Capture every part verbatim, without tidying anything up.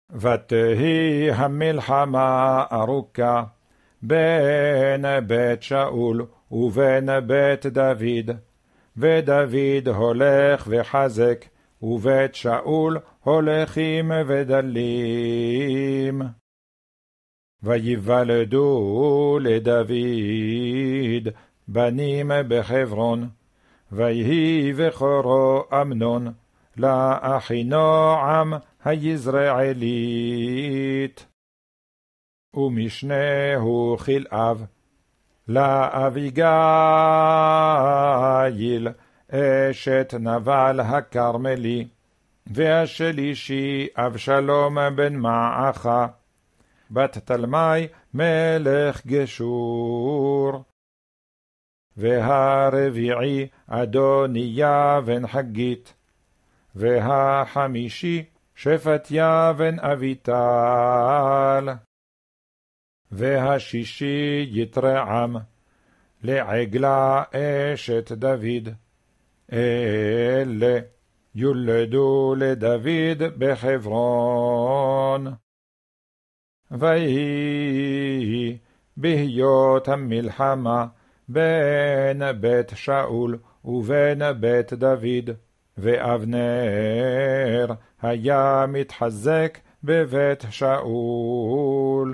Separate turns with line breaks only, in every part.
ותהי המלחמה ארוכה בין בית שאול ובין בית דוד, ודוד הולך וחזק, ובית שאול הולכים ודלים. ויוולדו לדוד בנים בחברון, ויהי בכורו אמנון לאחינועם היזרעאלית, ומשנהו כלאב לאביגיל אשת נבל הכרמלי, והשלישי אבשלום בן מעכה בת תלמי מלך גשור, והרביעי אדוניה בן חגית, והחמישי שפטיה בן אביטל, והשישי יתרעם לעגלה אשת דוד. אלה יולדו לדוד בחברון. ויהי בהיות המלחמה בין בית שאול ובין בית דוד, ואבנר היה מתחזק בבית שאול.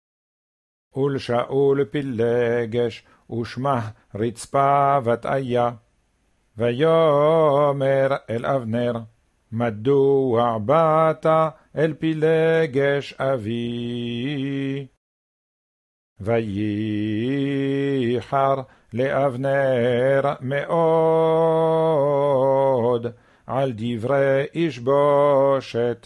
ולשאול פילגש ושמה רצפה ותאיה, ויאמר אל אבנר, מדוע באת אל פילגש אבי? וייחר לאבנר מאוד על דברי איש בושת,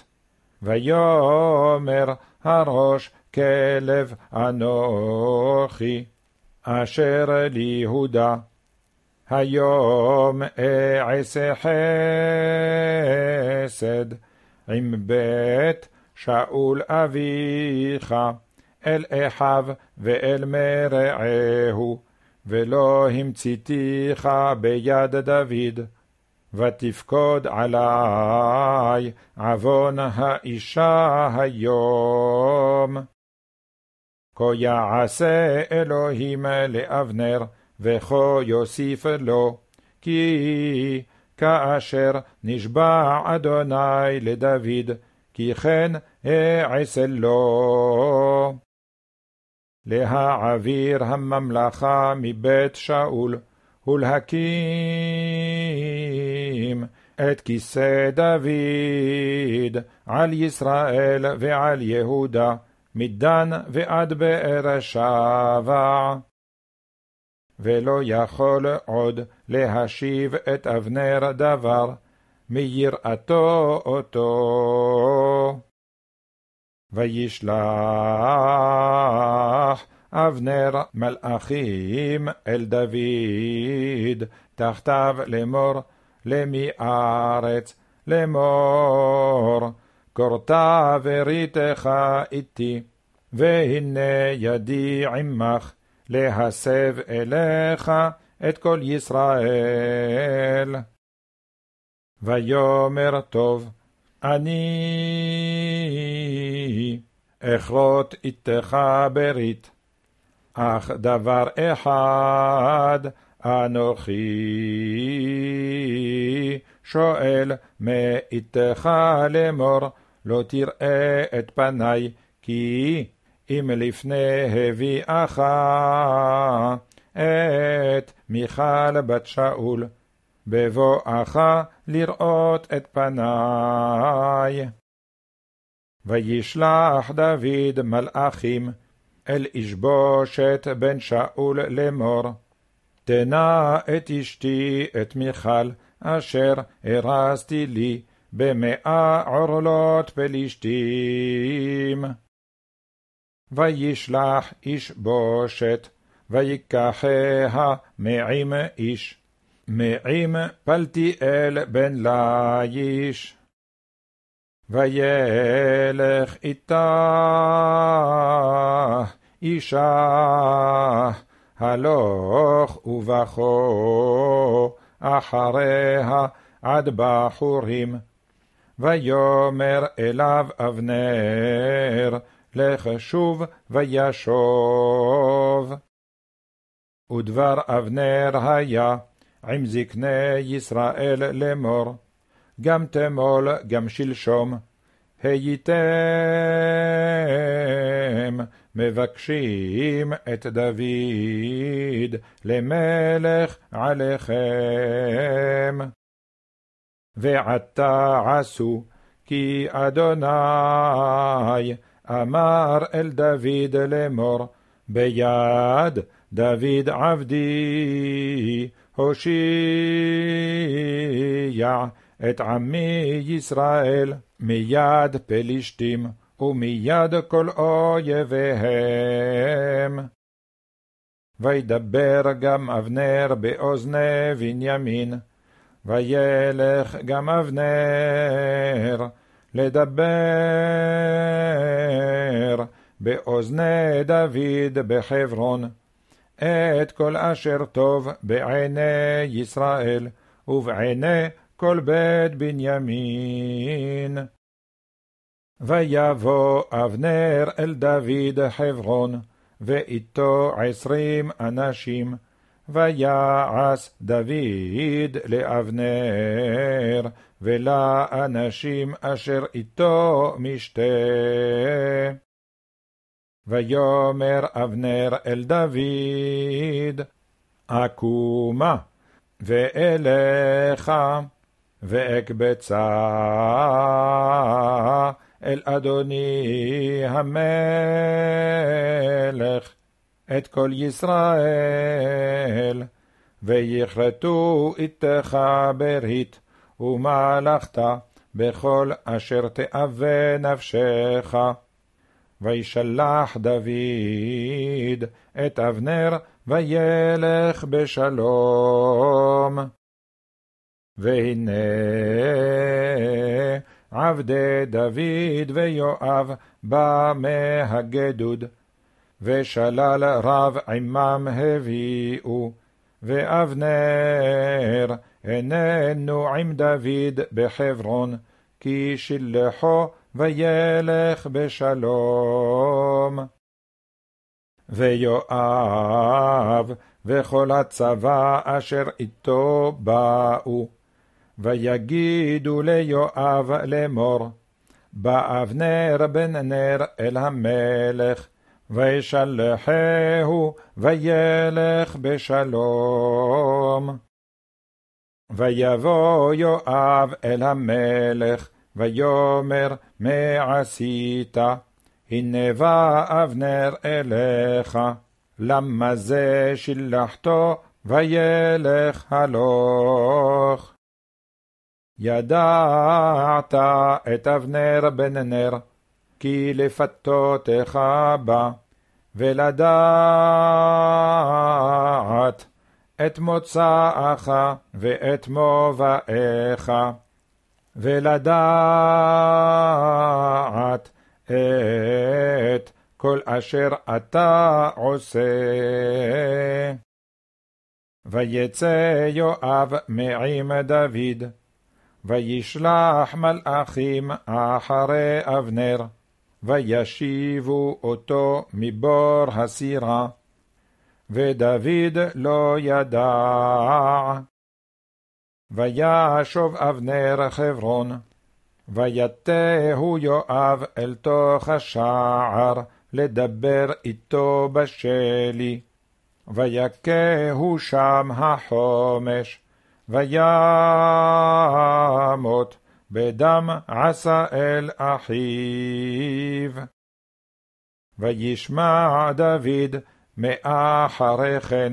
ויאמר הראש כלב אנוכי אשר ליהודה, היום אעשה חסד עם בית שאול אביך אל אחיו ואל מרעהו, ולא המציתיך ביד דוד, ותפקוד עלי עוון האישה היום. כה יעשה אלוהים לאבנר, וכה יוסיף לו, כי כאשר נשבע אדוני לדוד, כי כן אעשה לו. להעביר הממלכה מבית שאול, ולהקים את כיסא דוד על ישראל ועל יהודה, מדן ועד באר שבע. ולא יכול עוד להשיב את אבנר דבר, מיראתו אותו. וישלח אבנר מלאכים אל דוד תחתיו לאמור, למי ארץ לאמור, כורתה וריתך איתי, והנה ידי עמך, להסב אליך את כל ישראל. ויאמר טוב, אני אכרות איתך ברית, אך דבר אחד אנוכי שואל מאיתך לאמור, לא תראה את פני, כי אם לפני הביאך את מיכל בת שאול, בבואך לראות את פני. וישלח דוד מלאכים אל איש בושת בן שאול לאמור, תנה את אשתי את מיכל, אשר הרסתי לי במאה עורלות פלישתים. וישלח איש בושת, ויקחיה מעם איש, מעם פלטיאל בן לאיש. וילך איתה אישה, הלוך ובכו אחריה עד בחורים, ויאמר אליו אבנר, לך שוב וישוב. ודבר אבנר היה עם זקני ישראל לאמור, גם תמול גם שלשום, הייתם מבקשים את דוד למלך עליכם. ועתה עשו, כי אדוני אמר אל דוד לאמור, ביד דוד עבדי הושיע את עמי ישראל מיד פלישתים ומיד כל אויביהם. וידבר גם אבנר באוזני בנימין, וילך גם אבנר לדבר באוזני דוד בחברון את כל אשר טוב בעיני ישראל ובעיני כל בית בנימין. ויבוא אבנר אל דוד חברון, ואיתו עשרים אנשים, ויעש דוד לאבנר ולאנשים אשר איתו משתה. ויאמר אבנר אל דוד, אקומה ואליך, ואקבצה אל אדוני המלך את כל ישראל, ויכרתו איתך ברית ומלאכת בכל אשר תאווה נפשך. וישלח דוד את אבנר וילך בשלום. והנה עבדי דוד ויואב בא מהגדוד, ושלל רב עמם הביאו, ואבנר איננו עם דוד בחברון, כי שלחו וילך בשלום. ויואב וכל הצבא אשר איתו באו, ויגידו ליואב לאמור, בא אבנר בן נר אל המלך, וישלחהו וילך בשלום. ויבוא יואב אל המלך, ויאמר, מה עשית? הנה בא אבנר אליך, למה זה שלחתו וילך הלוך? ידעת את אבנר בן נר, כי לפתותך בא, ולדעת את מוצאך ואת מובאך, ולדעת את כל אשר אתה עושה. ויצא יואב מעם דוד, וישלח מלאכים אחרי אבנר, וישיבו אותו מבור הסירה, ודוד לא ידע. וישוב אבנר חברון, ויתהו יואב אל תוך השער לדבר איתו בשלי, ויכהו שם החומש, וימות בדם עשאל אחיו. וישמע דוד מאחרי כן,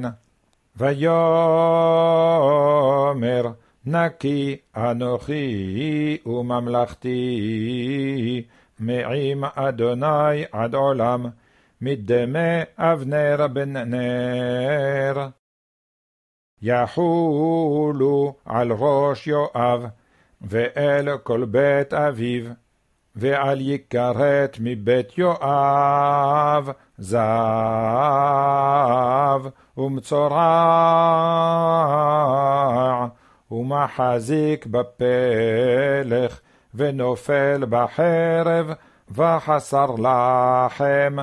ויאמר, נקי אנוכי וממלכתי מעם אדוני עד עולם, מדמי אבנר בן נר. יחולו על ראש יואב ואל כל בית אביו, ועל יכרת מבית יואב זב ומצורע ומחזיק בפלך ונופל בחרב, וחסר לחם.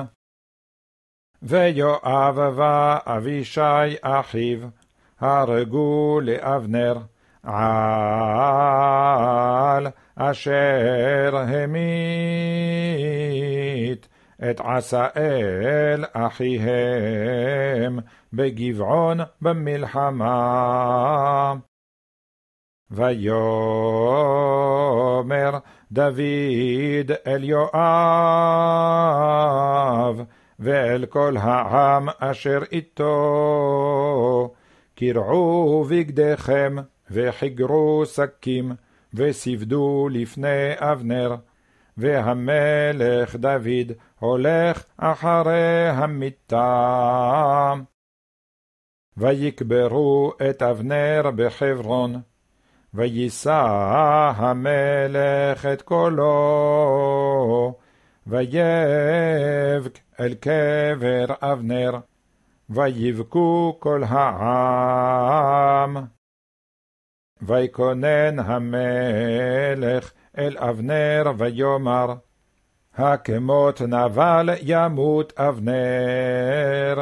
ויואב ואבישי אחיו, הרגו לאבנר, על אשר המית את עשאל אחיהם בגבעון במלחמה. ויאמר דוד אל יואב ואל כל העם אשר איתו, קרעו בגדיכם וחיגרו שקים וספדו לפני אבנר, והמלך דוד הולך אחרי המיתה. ויקברו את אבנר בחברון, ויישא המלך את קולו, ויבק אל קבר אבנר, ויבכו כל העם. ויקונן המלך אל אבנר ויאמר, הכמות נבל ימות אבנר.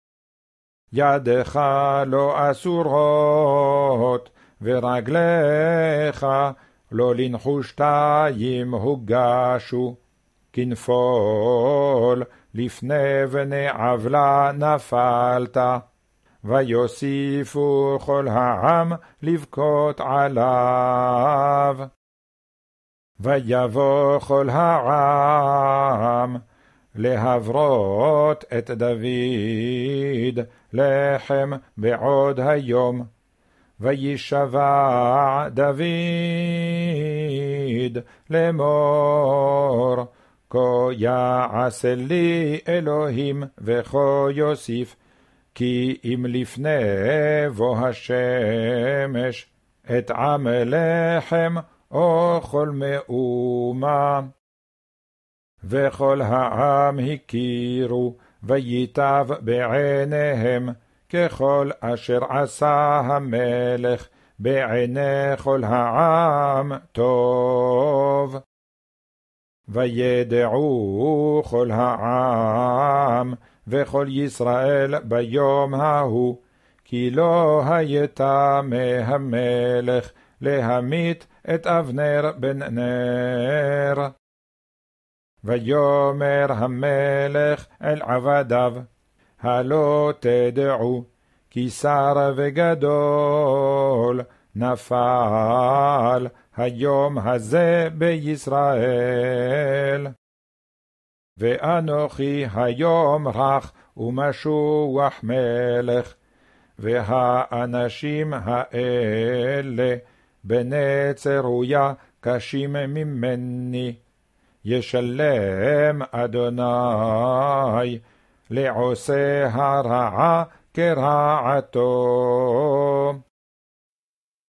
ידך לא אסורות, ורגליך לא לנחושתיים הוגשו, כנפול לפני בני עוולה נפלת. ויוסיפו כל העם לבכות עליו. ויבוא כל העם להברות את דוד לחם בעוד היום. וישבע דוד לאמור, כה יעשה לי אלוהים וכה יוסיף, כי אם לפני בוא השמש אטעם לחם אוכל מאומה. וכל העם הכירו, וייטב בעיניהם, ככל אשר עשה המלך בעיני כל העם טוב. וידעו כל העם וכל ישראל ביום ההוא, כי לא הייתה מהמלך להמית את אבנר בן נר. ויאמר המלך אל עבדיו, הלא תדעו, כי שר וגדול נפל היום הזה בישראל. ואנוכי היום רך ומשוח מלך, והאנשים האלה בני צרויה קשים ממני. ישלם אדוני לעושה הרעה כרעתו.